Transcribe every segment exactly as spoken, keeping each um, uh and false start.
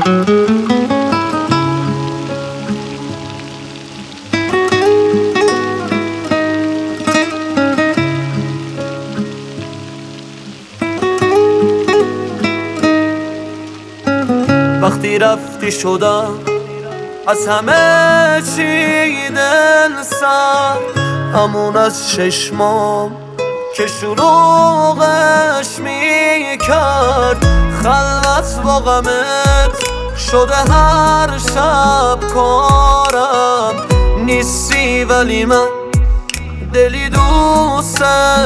وقتی رفتی شدم از همه چی دل سر، همون از چشمام که شروقش می کرد. خلوت با غمت شده هر شب کارم، نیستی ولی من دلی دوست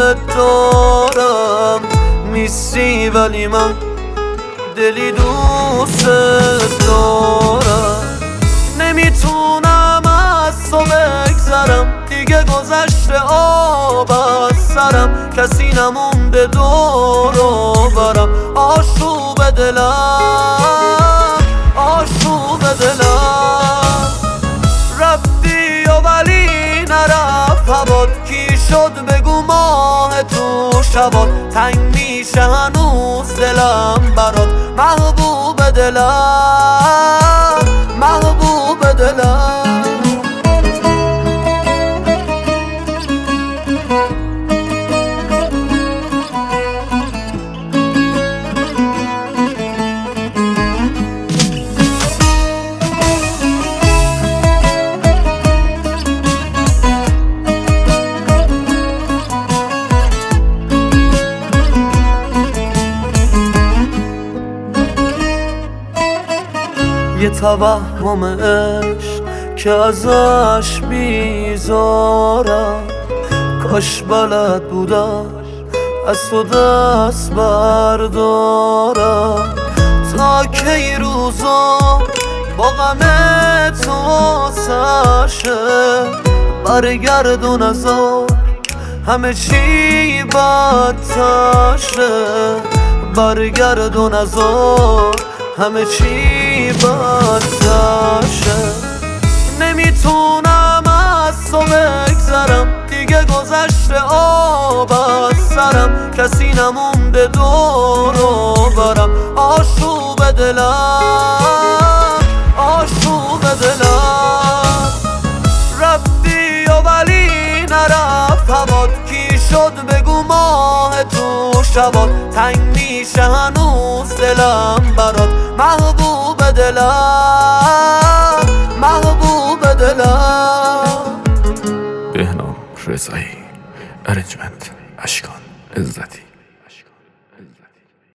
دارم. نیستی ولی من دلی دوست دارم. نمیتونم از تو بگذرم، دیگه گذشته آب از سرم. کسی نمونده دور و برم، آشوب دلم، آشوب دلم. رفتی و ولی نرفت هوات، کی شد بگو ماه تو شبات. تنگ میشه هنوز دلم برات، محبوب دلم، محبوب دلم. یه توهم عشق که ازش بیزارم، کاش بلد بودم از تو دست بردارم. تا کی روزا با غم تو سرشه، برگردون ازار همه چی بدترشه. برگردون ازار همه چی بدترشه. نمیتونم از تو بگذرم، دیگه گذشته آب از سرم. کسی نمونده دور و برم، آشوب دلم، آشوب دلم. رفتی و ولی نرفت هوات، کی شد بگو ماه تو شبات. تنگ میشه هنوز دلم برات، محبوب دلم، محبوب دلم. بهنام رضایی، ارنجمنت اشکان عزتی.